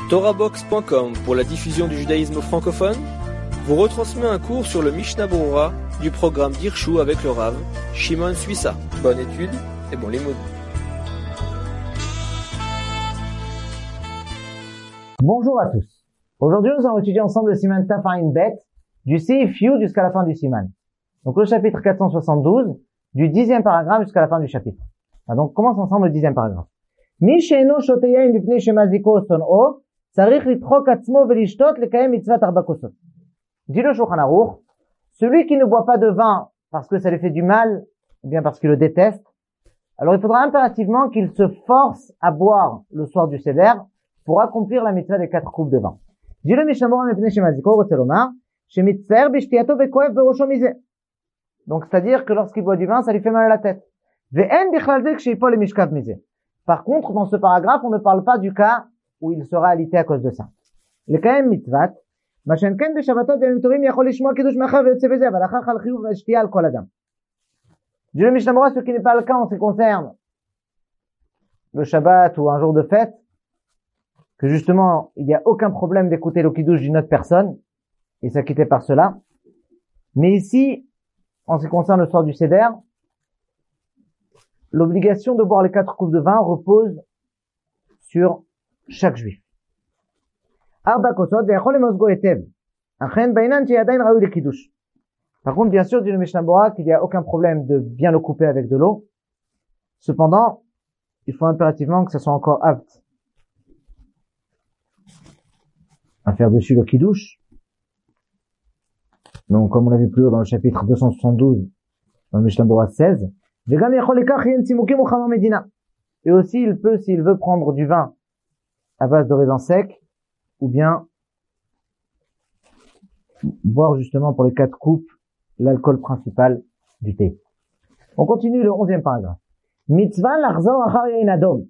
TorahBox.com pour la diffusion du judaïsme francophone vous retransmet un cours sur le Mishnah Berurah du programme d'Irshu avec le Rav Shimon Suissa. Bonne étude et bon limoud. Bonjour à tous. Aujourd'hui, nous allons étudier ensemble le Siman Taf Ayin Bet du Seif Yud jusqu'à la fin du Siman. Donc le chapitre 472 du 10e paragraphe jusqu'à la fin du chapitre. Donc commence ensemble le 10e paragraphe. Mi she'eno shote yain lifnei shemaziko son'o tzarich litrok atzmo velishtot lekayem mitzvat arba kosot. Dit le Shulchan Aruch, celui qui ne boit pas de vin parce que ça lui fait du mal, ou bien parce qu'il le déteste, alors il faudra impérativement qu'il se force à boire le soir du Seder pour accomplir la mitzvah des 4 coupes de vin. Dit le Mishnah Berurah mipnei shemaziko rotzeh lomar shemitzaer b'shtiyato vekoev berosho mizeh. Donc c'est-à-dire que lorsqu'il boit du vin, ça lui fait mal à la tête. Ve'en bichlal zeh ksheipol lemishkav mizeh. Par contre, dans ce paragraphe, on ne parle pas du cas où il sera alité à cause de ça. Lekayem mitzvat מה שאין כן בשבתות בימים טובים יכול לשמוע קידוש מאחר ויוצא בזה אבל אחר כך חיוב ושתייה על כל אדם. Dit le Mishnah Berurah, ce qui n'est pas le cas en ce qui concerne le Shabbat ou un jour de fête, que justement il n'y a aucun problème d'écouter le kiddush d'une autre personne et s'acquitter par cela. Mais ici, en ce qui concerne le soir du Seder, l'obligation de boire les 4 coupes de vin repose sur chaque juif. Par contre, bien sûr, dit le Mishnah Berurah qu'il n'y a aucun problème de bien le couper avec de l'eau. Cependant, il faut impérativement que ça soit encore apte à faire dessus le kiddush. Donc, comme on l'a vu plus haut dans le chapitre 272, dans le Mishnah Berurah 16, et aussi, il peut, s'il veut prendre du vin à base de raisins secs, ou bien boire justement pour les 4 coupes l'alcool principal du thé. On continue le 11e paragraphe. Mitzvah l'achzor achar yain adom.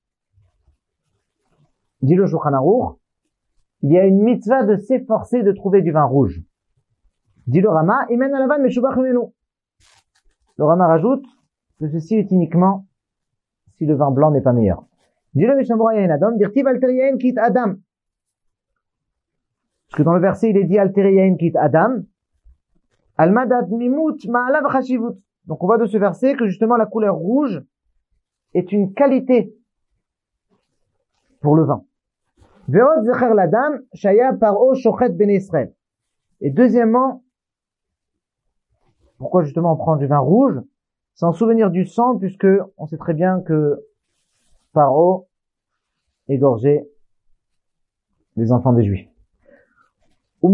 Dit le Shulchan Aruch, il y a une mitzvah de s'efforcer de trouver du vin rouge. Dit le Rama, imen alavan meshubach mimenu. Le Rama rajoute que ceci est uniquement si le vin blanc n'est pas meilleur. Dit le Mishnah Berurah yain adom, dirtiv alter yain kit adam. Parce que dans le verset, il est dit alter yain kit adam, almadad mimut ma'alav chashivut. Donc on voit de ce verset que justement la couleur rouge est une qualité pour le vin. Ve'od zecher ladam shaya paro shochet ben Israël. Et deuxièmement, pourquoi justement on prend du vin rouge? C'est en souvenir du sang, puisque on sait très bien que Paro égorgeait les enfants des Juifs. Par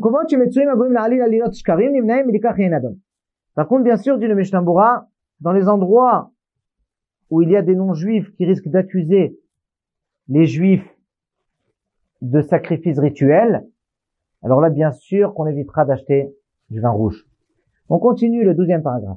contre, bien sûr, dit le Mishnah Berurah, dans les endroits où il y a des non-juifs qui risquent d'accuser les juifs de sacrifices rituels, alors là, bien sûr, qu'on évitera d'acheter du vin rouge. On continue le 12e paragraphe.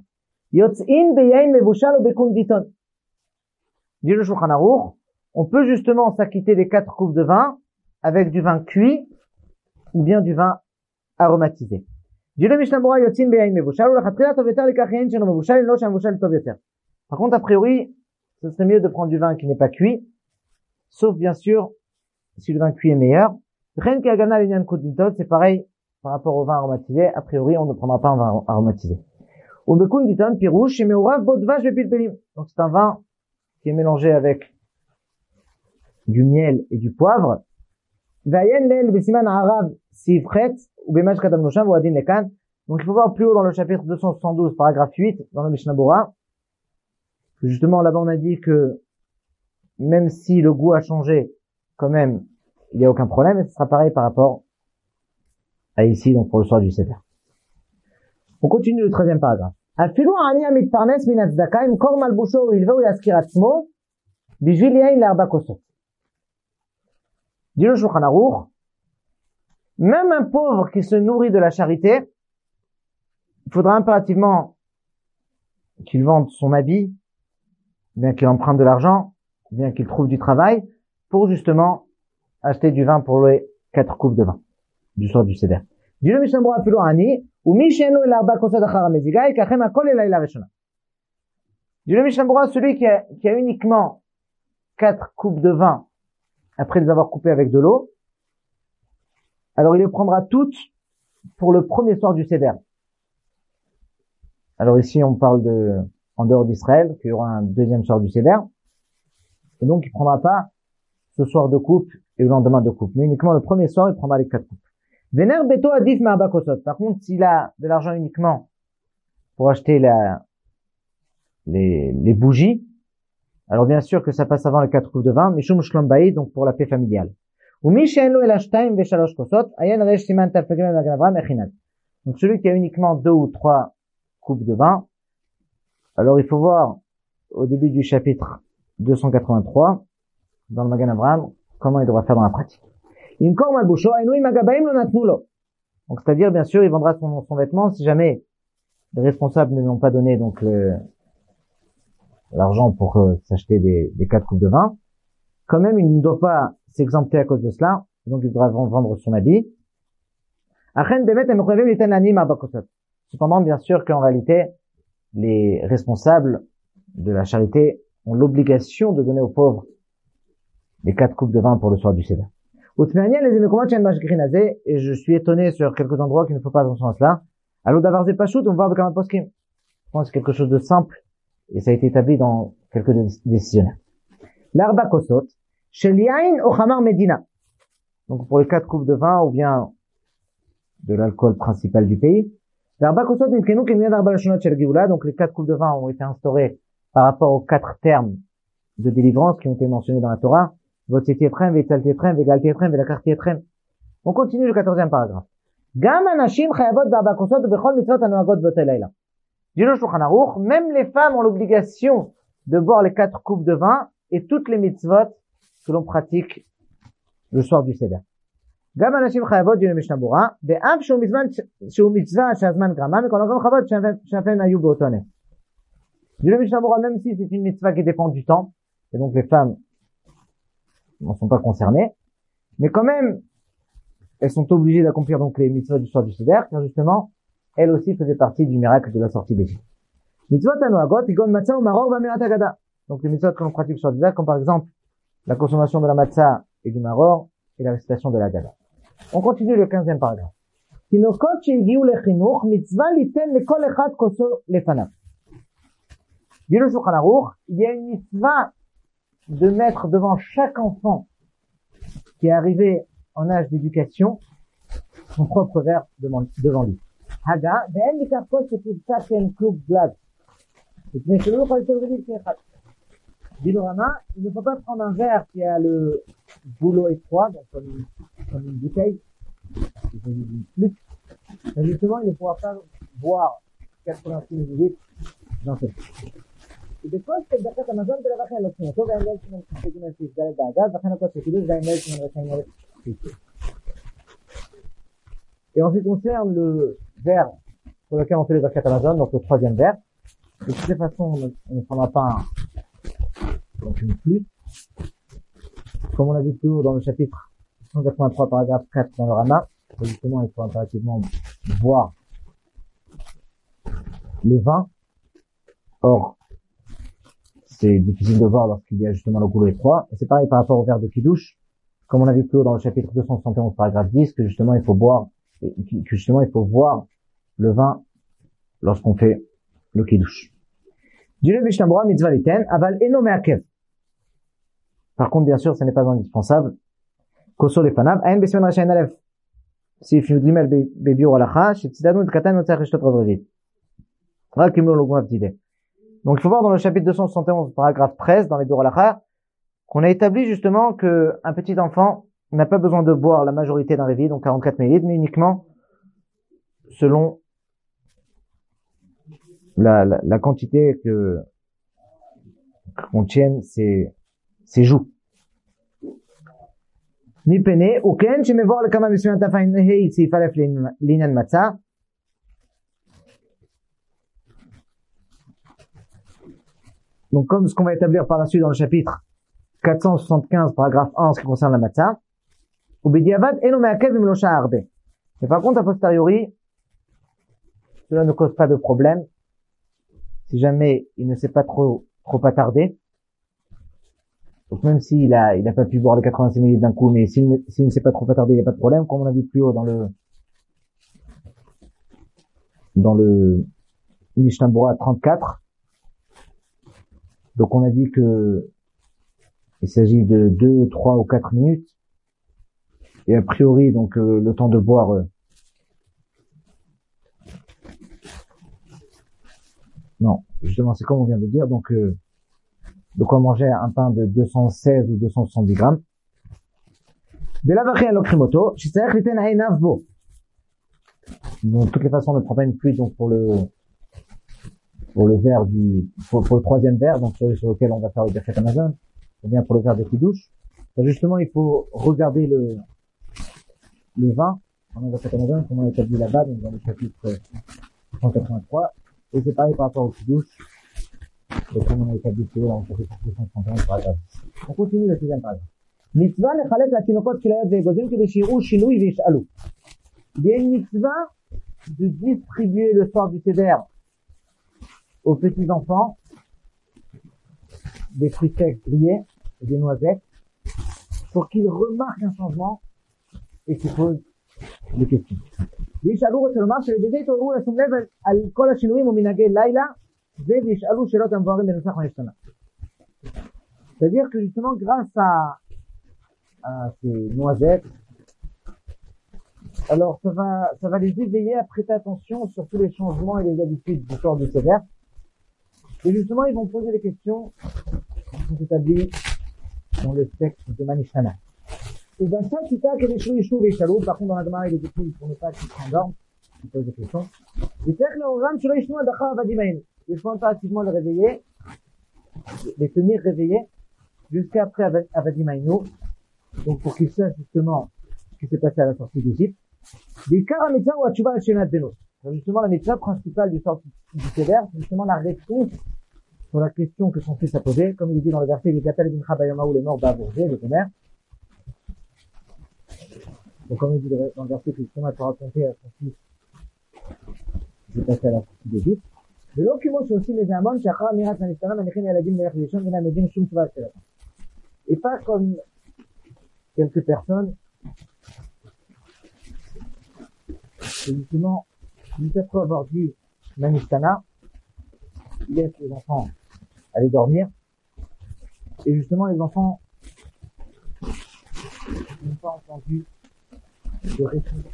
Dit le Shulchan Aruch, on peut justement s'acquitter des 4 coupes de vin avec du vin cuit ou bien du vin aromatisé. Dit le Mishnah Berurah, yotzin beyain mevushal ulechatchila tov yoter lekach yain sheno mevushal lo shemevushal tov yoter. Par contre, a priori, ce serait mieux de prendre du vin qui n'est pas cuit, sauf bien sûr si le vin cuit est meilleur. Ren ki hagana l'inyan kudintot, c'est pareil par rapport au vin aromatisé. A priori, on ne prendra pas un vin aromatisé. Ubekun diton pirouche shemeurav bo dvash vepilpelim. Donc c'est un vin qui est mélangé avec du miel et du poivre. Vayen lel besiman arav sifret ou bemaj kadam nosham ou adin lekan. Donc il faut voir plus haut dans le chapitre 272 paragraphe 8 dans le Mishnah Berurah que justement là-bas on a dit que même si le goût a changé, quand même il n'y a aucun problème, et ce sera pareil par rapport à ici, donc pour le soir du Seder. On continue le 13e paragraphe. Afilu ani amitparnes min hatzdaka im kor malbusho ou ilveu yaskir atzmo bijvil yain l'arba kosot. Dit le Shulchan Aruch, même un pauvre qui se nourrit de la charité, il faudra impérativement qu'il vende son habit, bien qu'il emprunte de l'argent, bien qu'il trouve du travail, pour justement acheter du vin pour les 4 coupes de vin du soir du Seder. Dit le Mishnah Berurah afilu ani, ou mi she'enu el arba kosot achar hameziga, yikachem hakol el ha'ila rishona. Dit le Mishnah Berurah, celui qui a uniquement 4 coupes de vin après les avoir coupées avec de l'eau, alors il les prendra toutes pour le premier soir du Seder. Alors ici, on parle en dehors d'Israël, qu'il y aura un deuxième soir du Seder. Et donc, il prendra pas ce soir de coupe et le lendemain de coupe. Mais uniquement le premier soir, il prendra les 4 coupes. Vener beto adif ma'aba kosot. Par contre, s'il a de l'argent uniquement pour acheter les bougies, alors bien sûr que ça passe avant les 4 coupes de vin, mishum shlom bayit, donc pour la paix familiale. Umi she'en lo ela shtayim veshalosh kosot, ayen resh siman tafegem magen Avraham echinat. Donc celui qui a uniquement 2 ou 3 coupes de vin, alors il faut voir au début du chapitre 283, dans le Magen Avraham, comment il devra faire dans la pratique. Donc c'est-à-dire, bien sûr, il vendra son vêtement si jamais les responsables ne lui ont pas donné donc l'argent pour s'acheter des 4 coupes de vin. Quand même, il ne doit pas s'exempter à cause de cela, donc il devra vendre son habit. Cependant, bien sûr qu'en réalité, les responsables de la charité ont l'obligation de donner aux pauvres les 4 coupes de vin pour le soir du Seder. Et je suis étonné sur quelques endroits qu'il ne faut pas attention à cela. Alors d'avoir des pachout, on va voir avec un poskim. Je pense que c'est quelque chose de simple et ça a été établi dans quelques décisionnaires. L'arba kosot, shel yain ou chamar medina. Donc pour les 4 coupes de vin ou bien de l'alcool principal du pays. L'arba kosot nimkenu kemien l'arba lashonot shel geoula. Donc les 4 coupes de vin ont été instaurées par rapport aux 4 termes de délivrance qui ont été mentionnés dans la Torah. On continue le 14e paragraphe. Dit le Shulchan Aruch, même les femmes ont l'obligation de boire les 4 coupes de vin et toutes les mitzvot que l'on pratique le soir du Seder. Dit le Mishnah Bura, dit le Mishnah Bura, même si c'est une mitzvah qui dépend du temps, et donc les femmes n'en sont pas concernées, mais quand même, elles sont obligées d'accomplir donc les mitzvot du soir du Seder, car justement, elles aussi faisaient partie du miracle de la sortie d'Égypte. Mitzvot anoagot, igon matzah ou maror v'amirat agada. Donc les mitzvot que l'on pratique sur le Seder, comme par exemple la consommation de la matzah et du maror et la récitation de la gada. On continue le 15e paragraphe. Tinokot she'igiu lechinuch mitzvah liten lekol echad koso lefanav. Dit le Shulchan Aruch, il y a une mitzvah de mettre devant chaque enfant qui est arrivé en âge d'éducation son propre verre devant lui. Haga, ve'en mikafko shetirtaken klub glad. Dit le Rama, il ne faut pas prendre un verre qui a le boulot étroit, donc comme une bouteille, une flûte. Mais justement, il ne pourra pas boire 86 millilitres dans cette flûte. ובכל שבדקת המזון בלבחן לא צמאותו ואין ליל שמונה חסידים על סעיף ד' באגב וכן הכל שקידוש ואין ליל שמונה רשעים אלף חיסו. Et en ce qui concerne le verre sur lequel on fait les zakat Amazon, donc le 3e verre, de toute façon on ne prendra pas donc une flûte, comme on l'a vu plus haut dans le chapitre 183 paragraphe 4 dans le Rama, justement il faut impérativement boire le vin. Or c'est difficile de voir lorsqu'il y a justement le goulot étroit. Et c'est pareil par rapport au verre de Kiddush, comme on a vu plus haut dans le chapitre 271 paragraphe 10, que justement il faut voir le vin lorsqu'on fait le Kiddush. Par contre, bien sûr, ce n'est pas indispensable. Koso lefanav, ayen besiman rashayin alef. Sif yud limel bebiur alacha, shetzidadnu katan notzach eshtot rovrevit. Rak imlo logun avtide. Donc, il faut voir dans le chapitre 271, paragraphe 13, dans les bureaux halakha, qu'on a établi justement que un petit enfant n'a pas besoin de boire la majorité d'un réveil, donc 44 millilitres, mais uniquement selon la quantité que contiennent ses joues. Mi pene, ou ken, je me vois le kama monsieur Antafain hei, si falef l'inyan matza. Donc, comme ce qu'on va établir par la suite dans le chapitre 475, paragraphe 1, en ce qui concerne la matzah. Mais par contre, a posteriori, cela ne cause pas de problème. Si jamais il ne s'est pas trop attardé, Donc même s'il a pas pu boire les 86 ml d'un coup, mais s'il ne s'est pas trop attardé, il n'y a pas de problème, comme on a vu plus haut dans le Mishnah Berurah 34. Donc on a dit que il s'agit de 2, 3 ou 4 minutes. Et a priori, donc, le temps de boire, non, justement, c'est comme on vient de dire, donc, de quoi manger un pain de 216 ou 270 grammes. Donc, de toutes les façons, on ne prend pas une pluie, donc, pour le verre pour le troisième verre, donc, sur lequel on va faire le Birkat Hamazon, ou bien pour le verre de Kiddush. Justement, il faut regarder le vin, on a fait Amazon, comme on a établi là-bas, donc dans le chapitre 183, et c'est pareil par rapport au Kiddush, et comme on a établi plus haut dans le chapitre 131, paragraphe 10. On continue le deuxième paragraphe. Mitzvah lechalek latinokot kilayot ve'egozim kede shi'ru shinui ve'yish'alu. Il y a une mitzvah de distribuer le soir du Seder aux petits enfants des fruits secs grillés et des noisettes pour qu'ils remarquent un changement et qui pose des questions. וישאלו רוצה לומר שלדי זה התעוררו לשום לב על כל השינויים ומנהגי לילה זה וישאלו שאלות המבוארים בנוסח המשתנה. C'est-à-dire que justement grâce à ces noisettes, alors ça va les éveiller à prêter attention sur tous les changements et les habitudes du corps du Seder. Et justement ils vont poser des questions qui sont établies dans le texte de Manishana. Et ben ça, c'est ça que les chouïchous et chalou, par contre, dans la Gemara, il est écrit pour ne pas qu'ils s'endorment, ils posent des questions. Et c'est que le Oram, sur les chouïchous, adakha avadimaïn. Il faut impérativement les réveiller, les tenir réveillés, jusqu'à après avadimaïnou. Donc, pour qu'ils sachent justement ce qui s'est passé à la sortie d'Égypte. Des karamitza ou achuba al-shenat benos. Justement, la mitzvah principale du sortie du Seder, c'est justement la réponse sur la question que son fils a posée, comme il dit dans le verset, les gatal bin chabayama ou les morts bavourgés, le Gomer. Donc, comme il dit dans le verset que justement, il peut raconter à son fils ce qui s'est passé à la sortie d'Égypte. ולא כמו שעושים איזה המון שאחר אמירת המשתנה מניחים ילדים ללכת לישון ואינם יודעים שום תשובה לשאלתם. Et pas comme quelques personnes qui justement, après avoir dit Manistana, ils laissent les enfants aller dormir et justement les enfants n'ont pas entendu de réponse.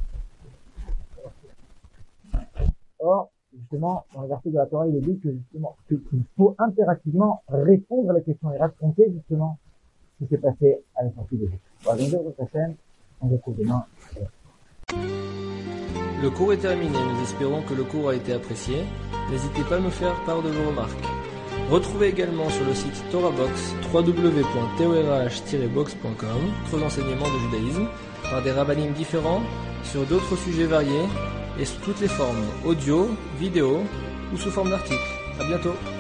Or, justement, dans le verset de la Torah, il est dit que justement, qu'il faut impérativement répondre à la question et raconter justement ce qui s'est passé à la sortie d'Égypte. Voilà, donc, votre chaîne, on se retrouve demain. Le cours est terminé, nous espérons que le cours a été apprécié. N'hésitez pas à me faire part de vos remarques. Retrouvez également sur le site TorahBox www.torah-box.com d'autres enseignements de judaïsme par des rabbinim différents sur d'autres sujets variés et sous toutes les formes, audio, vidéo ou sous forme d'articles. À bientôt.